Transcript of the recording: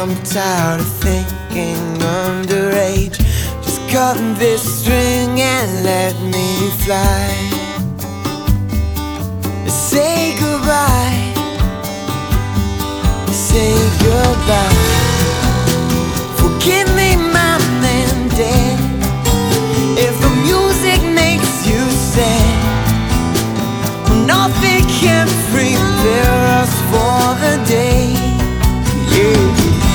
I'm tired of thinking underage. Just cut this string and let me fly.